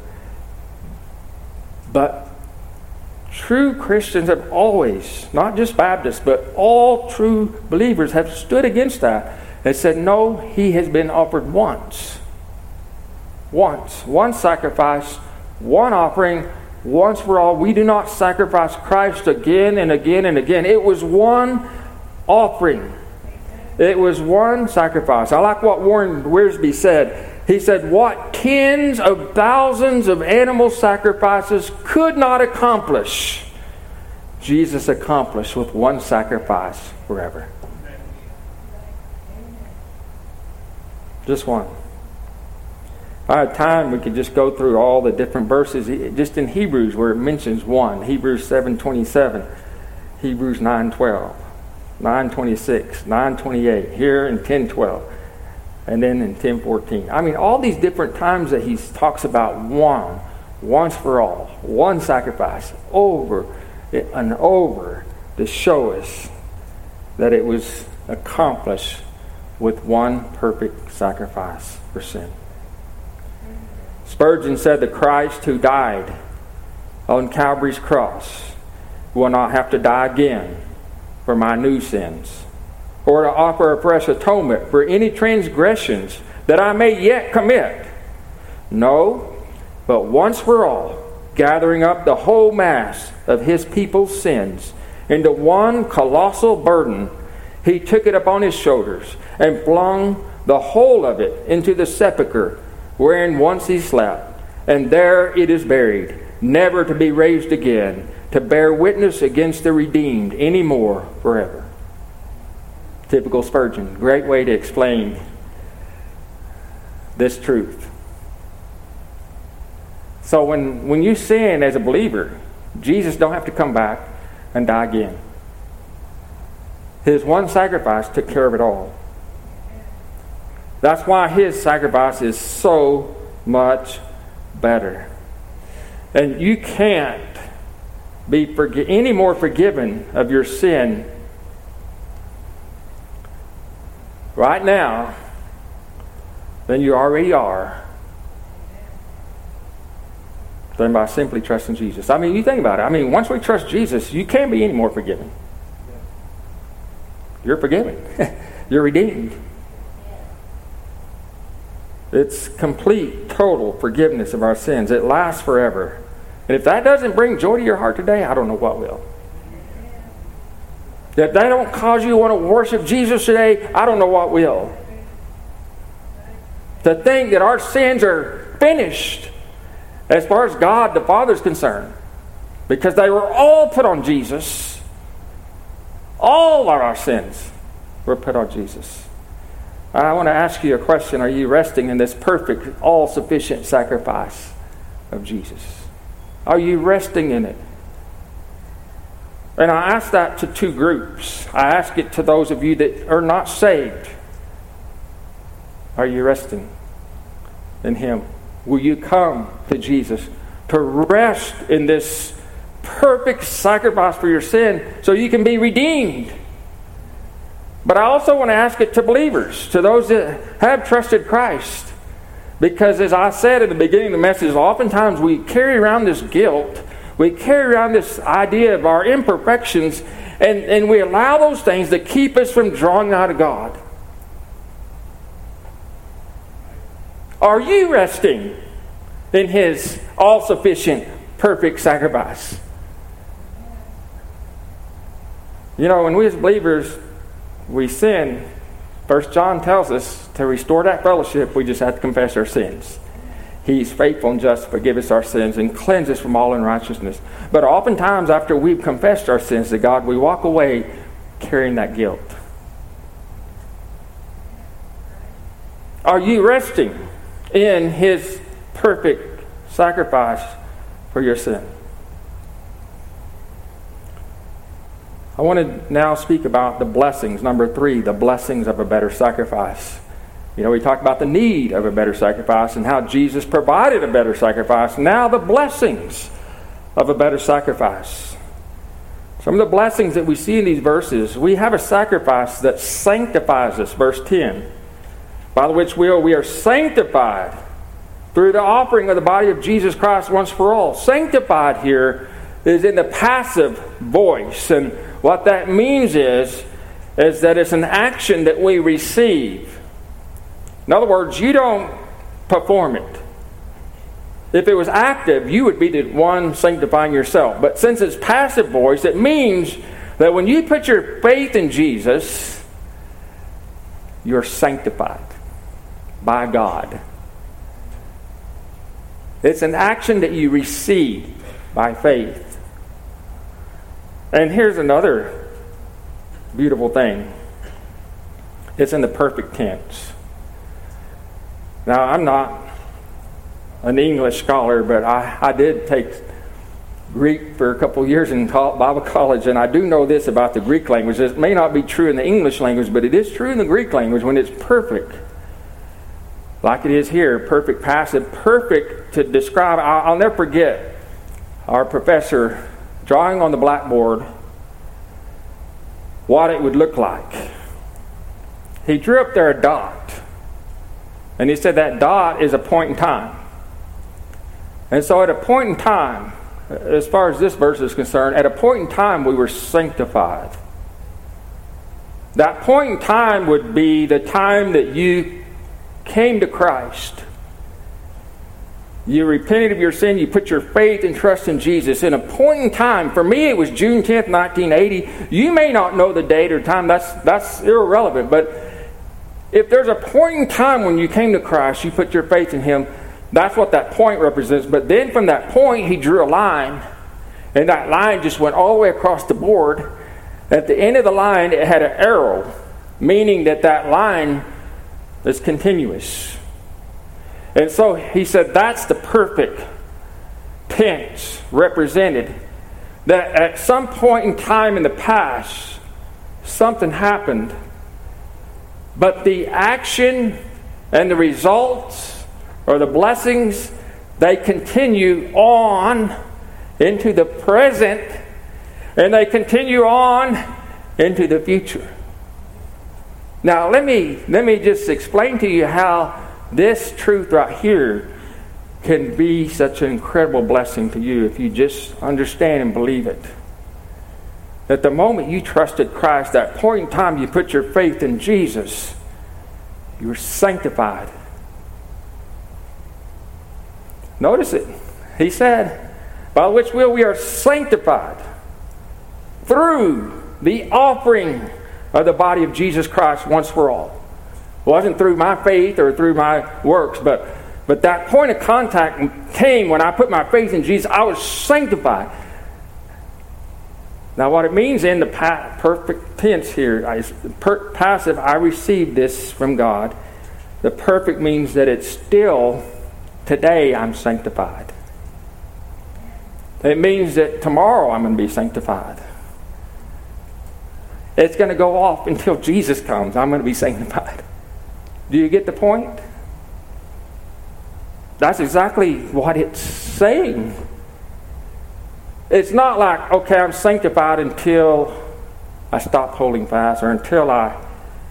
But true Christians have always, not just Baptists, but all true believers have stood against that. They said, no, he has been offered once. Once. One sacrifice, one offering, once for all. We do not sacrifice Christ again and again and again. It was one offering. It was one sacrifice. I like what Warren Wiersbe said. He said, what tens of thousands of animal sacrifices could not accomplish, Jesus accomplished with one sacrifice forever. Just one. If I had time, we could just go through all the different verses, just in Hebrews where it mentions one. Hebrews seven twenty-seven, Hebrews nine twelve. nine twenty-six, nine twenty-eight, here in ten twelve, and then in ten fourteen. I mean, all these different times that he talks about one, once for all, one sacrifice, over and over to show us that it was accomplished with one perfect sacrifice for sin. Spurgeon said that Christ who died on Calvary's cross will not have to die again for my new sins, or to offer a fresh atonement for any transgressions that I may yet commit. No, but once for all, gathering up the whole mass of his people's sins into one colossal burden, he took it upon his shoulders and flung the whole of it into the sepulchre wherein once he slept, and there it is buried, never to be raised again, to bear witness against the redeemed any more forever. Typical Spurgeon. Great way to explain this truth. So when, when you sin as a believer, Jesus don't have to come back and die again. His one sacrifice took care of it all. That's why his sacrifice is so much better. And you can't be forg- any more forgiven of your sin right now than you already are than by simply trusting Jesus. I mean, you think about it. I mean, once we trust Jesus, you can't be any more forgiven. You're forgiven. You're redeemed. It's complete, total forgiveness of our sins. It lasts forever. And if that doesn't bring joy to your heart today, I don't know what will. If that don't cause you to want to worship Jesus today, I don't know what will. To think that our sins are finished as far as God the Father is concerned, because they were all put on Jesus. All of our sins were put on Jesus. I want to ask you a question. Are you resting in this perfect, all-sufficient sacrifice of Jesus? Are you resting in it? And I ask that to two groups. I ask it to those of you that are not saved. Are you resting in Him? Will you come to Jesus to rest in this perfect sacrifice for your sin so you can be redeemed? But I also want to ask it to believers, to those that have trusted Christ. Because as I said at the beginning of the message, oftentimes we carry around this guilt. We carry around this idea of our imperfections, and, and we allow those things to keep us from drawing out of God. Are you resting in His all-sufficient, perfect sacrifice? You know, when we as believers, we sin, First John tells us to restore that fellowship, we just have to confess our sins. He's faithful and just to forgive us our sins and cleanse us from all unrighteousness. But oftentimes after we've confessed our sins to God, we walk away carrying that guilt. Are you resting in His perfect sacrifice for your sin? I want to now speak about the blessings. Number three, the blessings of a better sacrifice. You know, we talked about the need of a better sacrifice and how Jesus provided a better sacrifice. Now the blessings of a better sacrifice. Some of the blessings that we see in these verses, we have a sacrifice that sanctifies us. Verse ten. By the which will we are sanctified through the offering of the body of Jesus Christ once for all. Sanctified here is in the passive voice. And what that means is, is that it's an action that we receive. In other words, you don't perform it. If it was active, you would be the one sanctifying yourself. But since it's passive voice, it means that when you put your faith in Jesus, you're sanctified by God. It's an action that you receive by faith. And here's another beautiful thing. It's in the perfect tense. Now, I'm not an English scholar, but I, I did take Greek for a couple of years in Bible college, and I do know this about the Greek language. It may not be true in the English language, but it is true in the Greek language when it's perfect. Like it is here, perfect passive, perfect to describe. I'll, I'll never forget our professor drawing on the blackboard what it would look like. He drew up there a dot. And he said that dot is a point in time. And so at a point in time, as far as this verse is concerned, at a point in time we were sanctified. That point in time would be the time that you came to Christ. You repented of your sin. You put your faith and trust in Jesus. In a point in time, for me it was June tenth, nineteen eighty. You may not know the date or time. That's, that's irrelevant. But if there's a point in time when you came to Christ, you put your faith in Him, that's what that point represents. But then from that point, He drew a line. And that line just went all the way across the board. At the end of the line, it had an arrow, meaning that that line is continuous. And so he said that's the perfect tense represented. That at some point in time in the past, something happened. But the action and the results or the blessings They continue on into the present, and they continue on into the future. Now, let me let me just explain to you how this truth right here can be such an incredible blessing to you if you just understand and believe it. That the moment you trusted Christ, that point in time you put your faith in Jesus, you were sanctified. Notice it. He said, by which will we are sanctified through the offering of the body of Jesus Christ once for all. It wasn't through my faith or through my works, but, but that point of contact came when I put my faith in Jesus. I was sanctified. Now what it means in the pa- perfect tense here, I, per, passive, I received this from God. The perfect means that it's still, today I'm sanctified. It means that tomorrow I'm going to be sanctified. It's going to go off until Jesus comes. I'm going to be sanctified. Do you get the point? That's exactly what it's saying. It's not like, okay, I'm sanctified until I stop holding fast or until I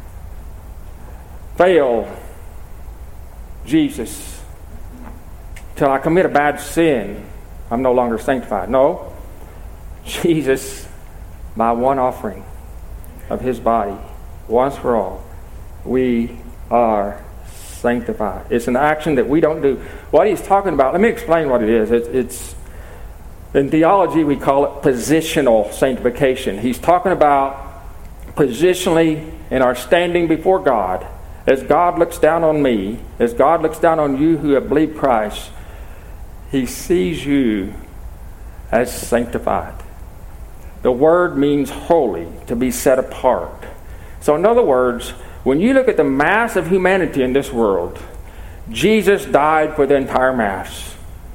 fail Jesus, till I commit a bad sin. I'm no longer sanctified. No. Jesus, by one offering of his body, once for all, we are sanctified. It's an action that we don't do. What he's talking about, let me explain what it is. It's, it's in theology, we call it positional sanctification. He's talking about positionally in our standing before God. As God looks down on me, as God looks down on you who have believed Christ, he sees you as sanctified. The word means holy, to be set apart. So in other words, when you look at the mass of humanity in this world, Jesus died for the entire mass.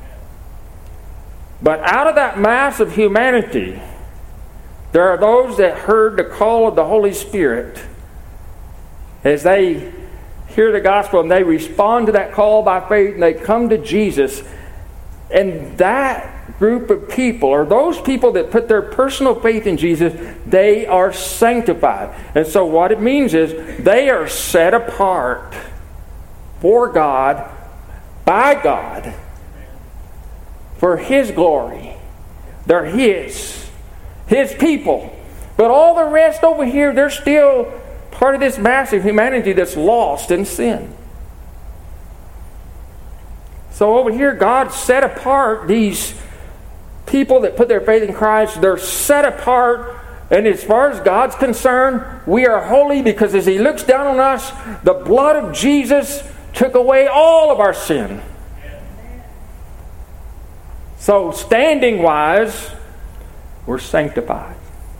But out of that mass of humanity, there are those that heard the call of the Holy Spirit as they hear the gospel and they respond to that call by faith and they come to Jesus. And that group of people, or those people that put their personal faith in Jesus, they are sanctified. And so what it means is they are set apart for God, by God, for his glory. They're his. His people. But all the rest over here, they're still part of this massive humanity that's lost in sin. So over here, God set apart these people that put their faith in Christ. They're set apart. And as far as God's concerned, we are holy because as he looks down on us, the blood of Jesus took away all of our sin. So standing wise, we're sanctified.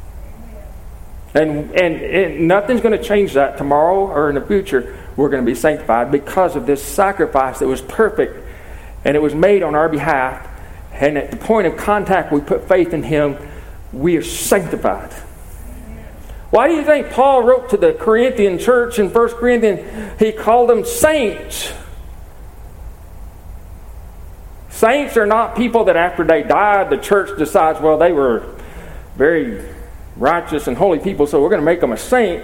And, and, and nothing's going to change that tomorrow or in the future. We're going to be sanctified because of this sacrifice that was perfect and it was made on our behalf. And at the point of contact, we put faith in him. We are sanctified. Why do you think Paul wrote to the Corinthian church in First Corinthians? He called them saints. Saints are not people that after they died, the church decides, well, they were very righteous and holy people, so we're going to make them a saint.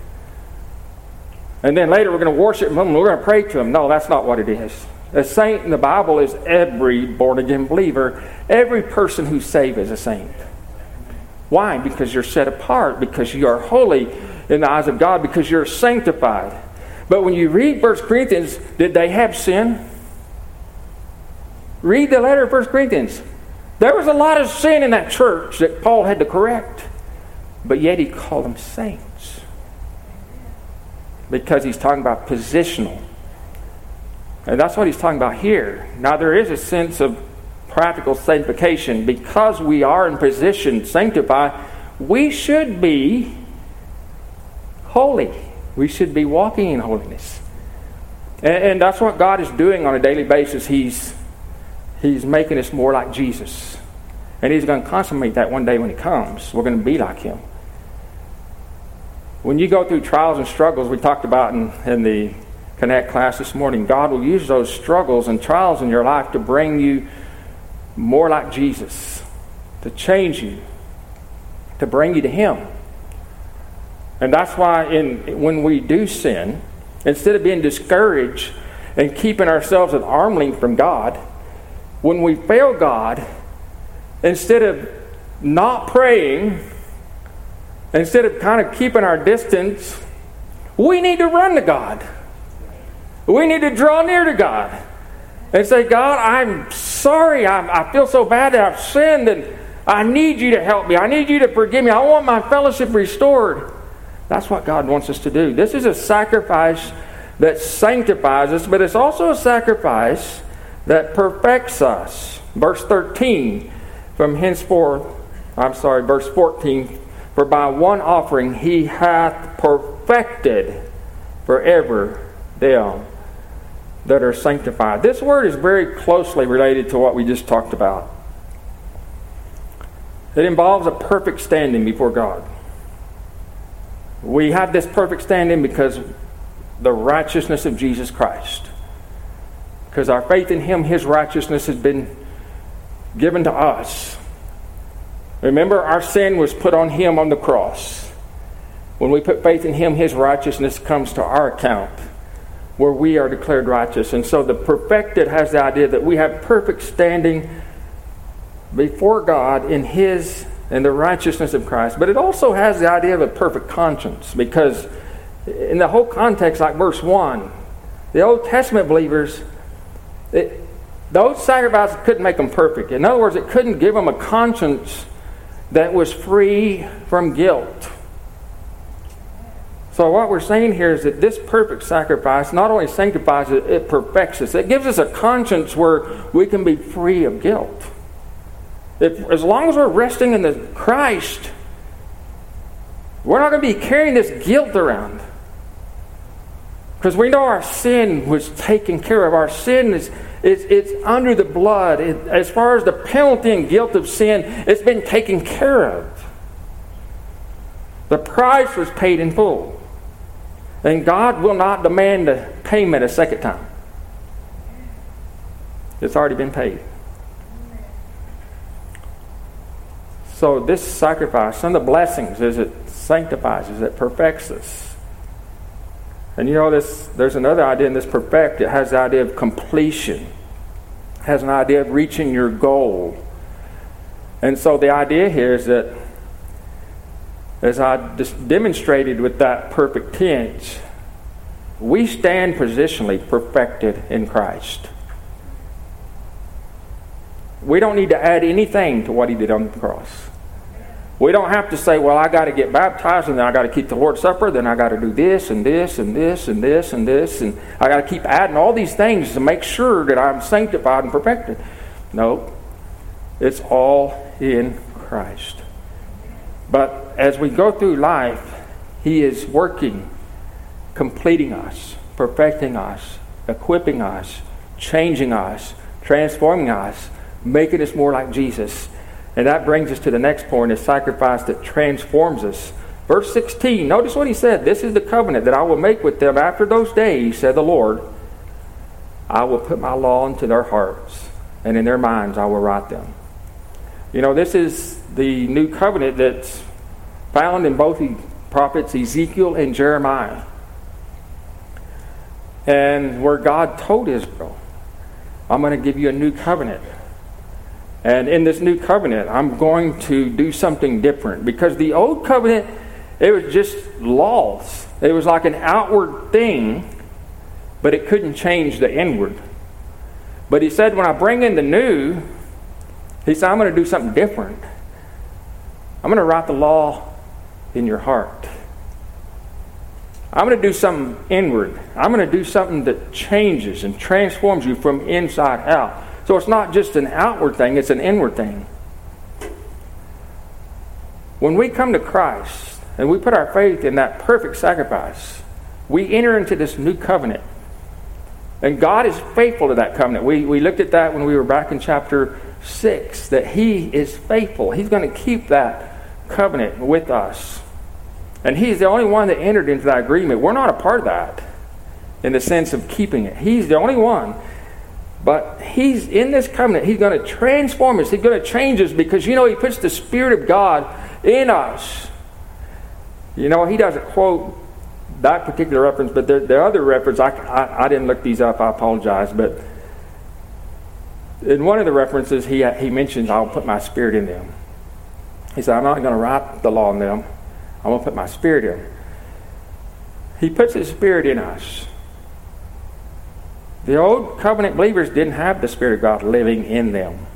And then later we're going to worship them and we're going to pray to them. No, that's not what it is. A saint in the Bible is every born-again believer. Every person who's saved is a saint. Why? Because you're set apart, because you are holy in the eyes of God, because you're sanctified. But when you read First Corinthians, did they have sin? Read the letter of First Corinthians. There was a lot of sin in that church that Paul had to correct. But yet he called them saints. Because he's talking about positional. And that's what he's talking about here. Now there is a sense of practical sanctification. Because we are in position sanctified, we should be holy. We should be walking in holiness. And, and that's what God is doing on a daily basis. He's He's making us more like Jesus. And he's going to consummate that one day when he comes. We're going to be like him. When you go through trials and struggles, we talked about in, in the Connect class this morning. God will use those struggles and trials in your life to bring you more like Jesus, to change you, to bring you to Him. And that's why in when we do sin, instead of being discouraged and keeping ourselves at arm's length from God, when we fail God, instead of not praying, instead of kind of keeping our distance, we need to run to God. We need to draw near to God and say, God, I'm sorry. I'm, I feel so bad that I've sinned, and I need you to help me. I need you to forgive me. I want my fellowship restored. That's what God wants us to do. This is a sacrifice that sanctifies us, but it's also a sacrifice that perfects us. Verse thirteen, from henceforth, I'm sorry, verse fourteen, for by one offering He hath perfected forever them that are sanctified. This word is very closely related to what we just talked about. It involves a perfect standing before God. We have this perfect standing because the righteousness of Jesus Christ. Because our faith in Him, His righteousness has been given to us. Remember, our sin was put on Him on the cross. When we put faith in Him, His righteousness comes to our account, where we are declared righteous. And so the perfected has the idea that we have perfect standing before God in His and the righteousness of Christ. But it also has the idea of a perfect conscience, because in the whole context, like verse one, the Old Testament believers, it, those sacrifices couldn't make them perfect. In other words, it couldn't give them a conscience that was free from guilt. So what we're saying here is that this perfect sacrifice not only sanctifies it, it perfects us. It gives us a conscience where we can be free of guilt. If, as long as we're resting in the Christ, we're not going to be carrying this guilt around. Because we know our sin was taken care of. Our sin is it's, it's under the blood. It, as far as the penalty and guilt of sin, it's been taken care of. The price was paid in full. And God will not demand a payment a second time. It's already been paid. So this sacrifice, some of the blessings is it sanctifies us, it perfects us. And you know, this there's another idea in this perfect. It has the idea of completion. It has an idea of reaching your goal. And so the idea here is that, as I just demonstrated with that perfect tense, we stand positionally perfected in Christ. We don't need to add anything to what He did on the cross. We don't have to say, well, I got to get baptized, and then I got to keep the Lord's Supper, then I got to do this and this and this and this and this, and I got to keep adding all these things to make sure that I'm sanctified and perfected. No, it's all in Christ. But as we go through life, He is working, completing us, perfecting us, equipping us, changing us, transforming us, making us more like Jesus. And that brings us to the next point, a sacrifice that transforms us. Verse sixteen, notice what He said. This is the covenant that I will make with them after those days, said the Lord. I will put my law into their hearts, and in their minds I will write them. You know, this is the new covenant that's found in both the prophets Ezekiel and Jeremiah. And where God told Israel, I'm going to give you a new covenant. And in this new covenant, I'm going to do something different. Because the old covenant, it was just laws. It was like an outward thing, but it couldn't change the inward. But He said, when I bring in the new, He said, I'm going to do something different. I'm going to write the law in your heart. I'm going to do something inward. I'm going to do something that changes and transforms you from inside out. So it's not just an outward thing, it's an inward thing. When we come to Christ and we put our faith in that perfect sacrifice, we enter into this new covenant. And God is faithful to that covenant. We, we looked at that when we were back in chapter six, that He is faithful. He's going to keep that covenant with us. And He's the only one that entered into that agreement. We're not a part of that. in the sense of keeping it. He's the only one. But he's in this covenant. He's going to transform us. He's going to change us because, you know, he puts the Spirit of God in us. You know, he doesn't quote that particular reference, but the, the other reference, I, I, I didn't look these up. I apologize. But in one of the references, he, he mentions, I'll put my Spirit in them. He said, I'm not going to write the law in them. I'm going to put my Spirit in. He puts his Spirit in us. The old covenant believers didn't have the Spirit of God living in them.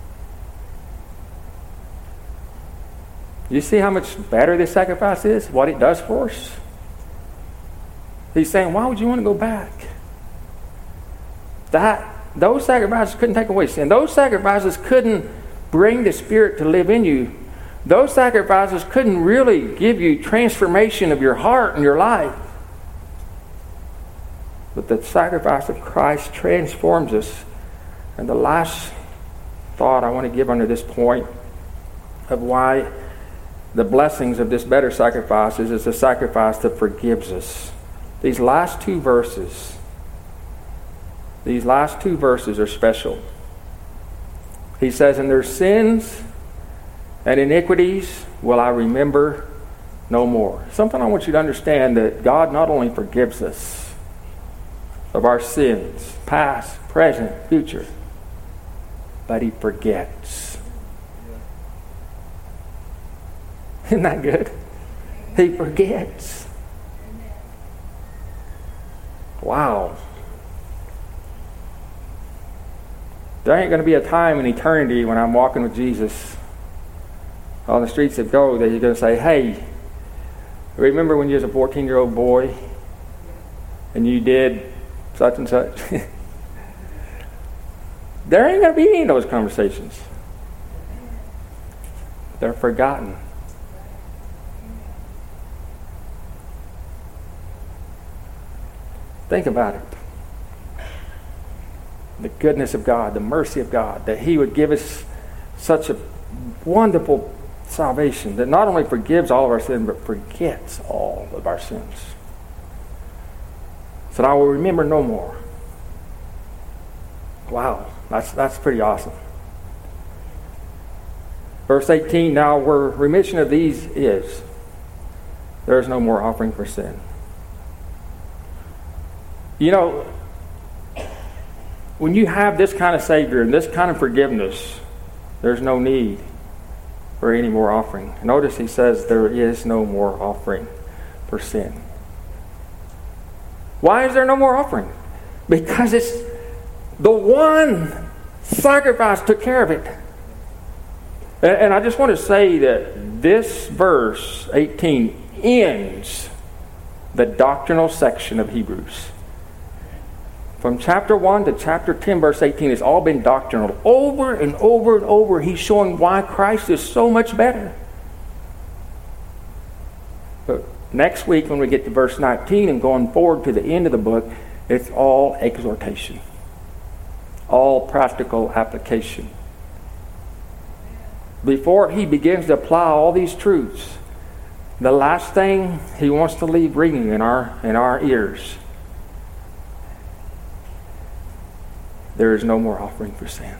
You see how much better this sacrifice is? What it does for us? He's saying, why would you want to go back? That those sacrifices couldn't take away sin. Those sacrifices couldn't bring the Spirit to live in you. Those sacrifices couldn't really give you transformation of your heart and your life. But the sacrifice of Christ transforms us. And the last thought I want to give under this point of why the blessings of this better sacrifice is it's a sacrifice that forgives us. These last two verses, these last two verses are special. He says, and their sins and iniquities will I remember no more. Something I want you to understand, that God not only forgives us of our sins, past, present, future, but he forgets. Isn't that good? He forgets. Wow. There ain't going to be a time in eternity when I'm walking with Jesus on the streets of gold that you're going to say, hey, remember when you was a fourteen-year-old boy and you did such and such? There ain't going to be any of those conversations. They're forgotten. Think about it. The goodness of God, the mercy of God, that he would give us such a wonderful salvation that not only forgives all of our sins, but forgets all of our sins. So I will remember no more. Wow, that's that's pretty awesome. Verse eighteen, now where remission of these is, there is no more offering for sin. You know, when you have this kind of Savior and this kind of forgiveness, there's no need for any more offering. Notice he says there is no more offering for sin. Why is there no more offering? Because it's the one sacrifice took care of it. And, and I just want to say that this verse eighteen ends the doctrinal section of Hebrews. From chapter one to chapter ten, verse eighteen, it's all been doctrinal. Over and over and over, he's showing why Christ is so much better. But next week, when we get to verse nineteen and going forward to the end of the book, it's all exhortation. All practical application. Before he begins to apply all these truths, the last thing he wants to leave ringing in our, in our ears, there is no more offering for sin.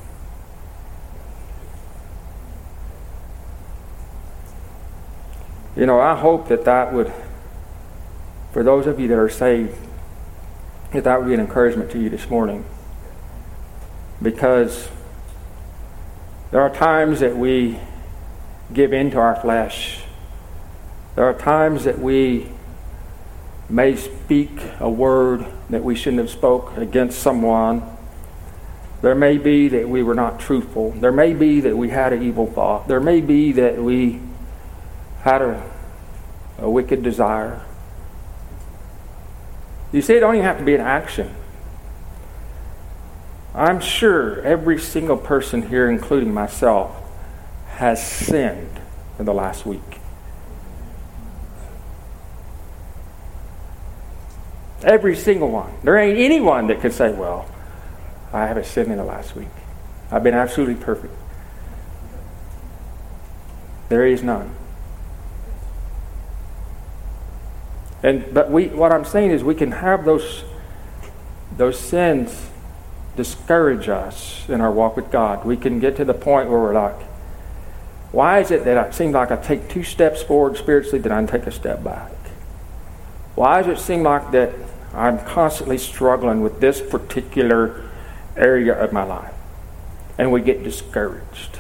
You know, I hope that that would, for those of you that are saved, that that would be an encouragement to you this morning. Because there are times that we give in to our flesh. There are times that we may speak a word that we shouldn't have spoke against someone. There may be that we were not truthful. There may be that we had an evil thought. There may be that we had a, a wicked desire. You see, it don't even have to be an action. I'm sure every single person here, including myself, has sinned in the last week. Every single one. There ain't anyone that could say, well, I haven't sinned in the last week. I've been absolutely perfect. There is none. And but we what I'm saying is we can have those those sins discourage us in our walk with God. We can get to the point where we're like, why is it that it seems like I take two steps forward spiritually, then I take a step back? Why does it seem like that I'm constantly struggling with this particular area of my life? And we get discouraged.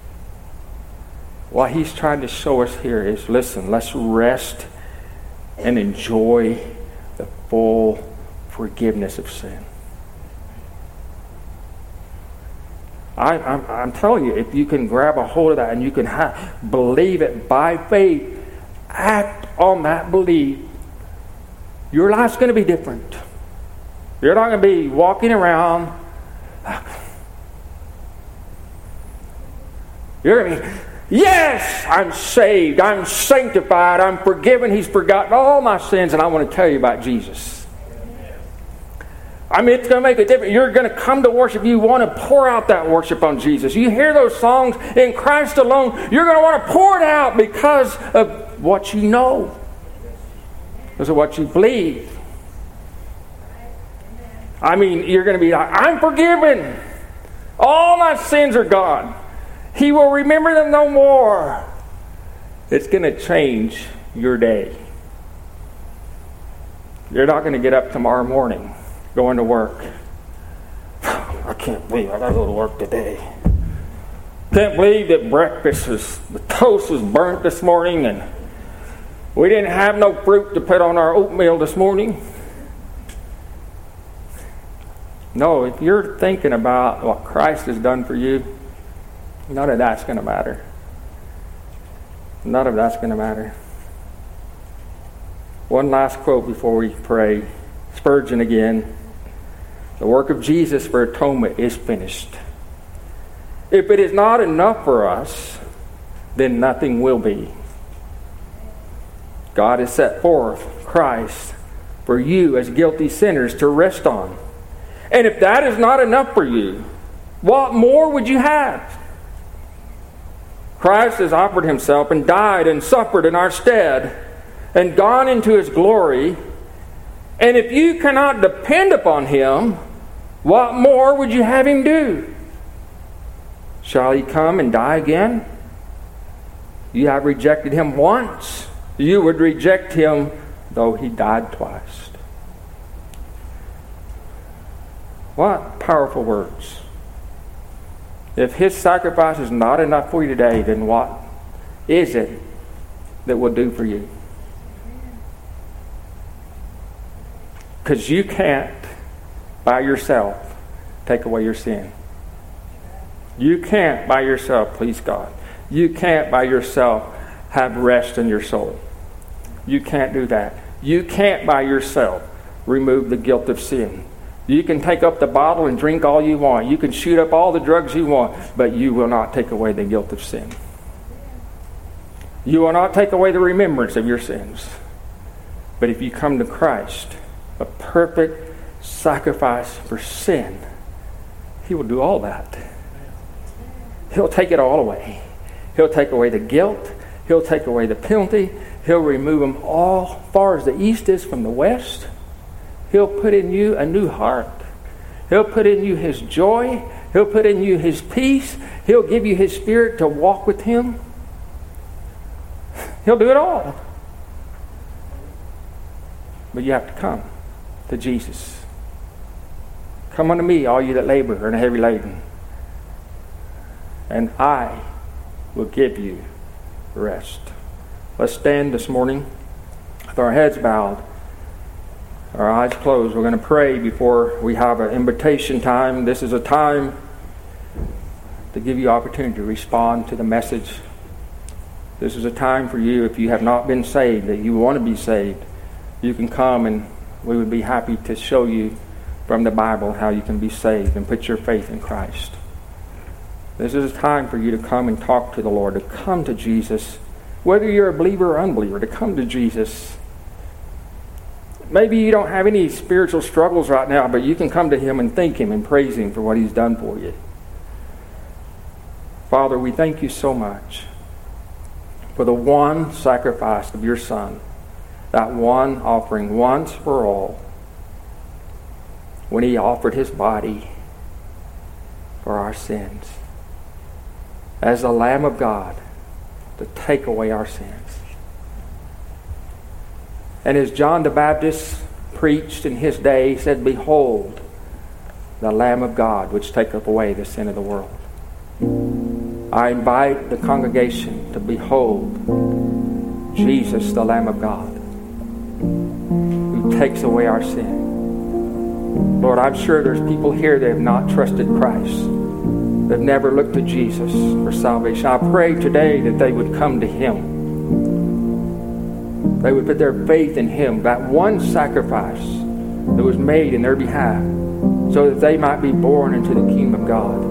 What he's trying to show us here is, listen, let's rest and enjoy the full forgiveness of sin. I, I'm, I'm telling you, if you can grab a hold of that and you can have, believe it by faith, act on that belief, your life's going to be different. You're not going to be walking around. You're going to be, yes, I'm saved, I'm sanctified, I'm forgiven, He's forgotten all my sins, and I want to tell you about Jesus. I mean, it's going to make a difference. You're going to come to worship. You want to pour out that worship on Jesus. You hear those songs in Christ alone. You're going to want to pour it out because of what you know. Because of what you believe. I mean, you're going to be like, I'm forgiven. All my sins are gone. He will remember them no more. It's going to change your day. You're not going to get up tomorrow morning going to work. I can't believe I got to go to work today. Can't believe that breakfast was, the toast was burnt this morning and we didn't have no fruit to put on our oatmeal this morning. No, if you're thinking about what Christ has done for you, none of that's going to matter. None of that's going to matter. One last quote before we pray. Spurgeon again. The work of Jesus for atonement is finished. If it is not enough for us, then nothing will be. God has set forth Christ for you as guilty sinners to rest on. And if that is not enough for you, what more would you have? Christ has offered Himself and died and suffered in our stead and gone into His glory. And if you cannot depend upon Him, what more would you have Him do? Shall He come and die again? You have rejected Him once. You would reject Him though He died twice. What powerful words. If His sacrifice is not enough for you today, then what is it that will do for you? Because you can't, by yourself, take away your sin. You can't, by yourself, please God. You can't, by yourself, have rest in your soul. You can't do that. You can't, by yourself, remove the guilt of sin. You can take up the bottle and drink all you want. You can shoot up all the drugs you want, but you will not take away the guilt of sin. You will not take away the remembrance of your sins. But if you come to Christ, a perfect sacrifice for sin, He will do all that. He'll take it all away. He'll take away the guilt. He'll take away the penalty. He'll remove them all far as the east is from the west. He'll put in you a new heart. He'll put in you His joy. He'll put in you His peace. He'll give you His Spirit to walk with Him. He'll do it all. But you have to come to Jesus. Come unto me, all you that labor and are heavy laden, and I will give you rest. Let's stand this morning with our heads bowed, our eyes closed. We're going to pray before we have an invitation time. This is a time to give you opportunity to respond to the message. This is a time for you, if you have not been saved, that you want to be saved, you can come and we would be happy to show you from the Bible how you can be saved and put your faith in Christ. This is a time for you to come and talk to the Lord, to come to Jesus, whether you're a believer or unbeliever, to come to Jesus. Maybe you don't have any spiritual struggles right now, but you can come to Him and thank Him and praise Him for what He's done for you. Father, we thank you so much for the one sacrifice of your Son that one offering once for all when he offered his body for our sins as the Lamb of God to take away our sins. And as John the Baptist preached in his day, he said, "Behold, the Lamb of God, which taketh away the sin of the world." I invite the congregation to behold Jesus, the Lamb of God, who takes away our sin. Lord, I'm sure there's people here that have not trusted Christ. They've never looked to Jesus for salvation. I pray today that they would come to him. They would put their faith in him, that one sacrifice that was made in their behalf, so that they might be born into the kingdom of God.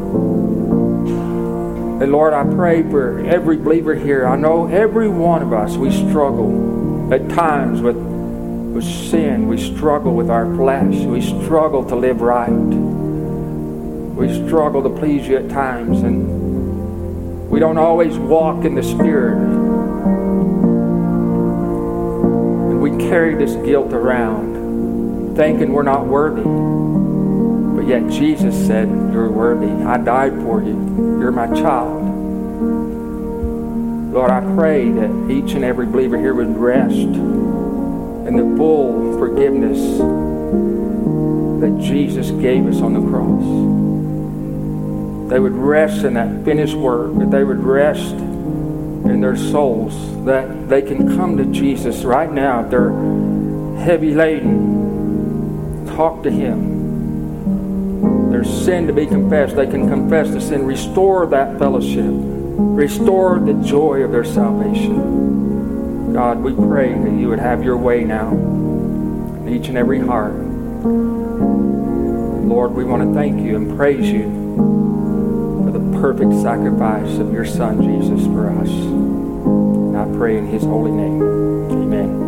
And Lord, I pray for every believer here. I know every one of us, we struggle at times with, with sin. We struggle with our flesh. We struggle to live right. We struggle to please you at times. And we don't always walk in the Spirit. And we carry this guilt around, thinking we're not worthy. But yet Jesus said, "You're worthy. I died for you. You're my child." Lord, I pray that each and every believer here would rest in the full forgiveness that Jesus gave us on the cross. They would rest in that finished work, that they would rest in their souls, that they can come to Jesus right now if they're heavy laden. Talk to him. There's sin to be confessed. They can confess the sin. Restore that fellowship. Restore the joy of their salvation. God, we pray that you would have your way now in each and every heart. Lord, we want to thank you and praise you for the perfect sacrifice of your Son, Jesus, for us. And I pray in his holy name. Amen.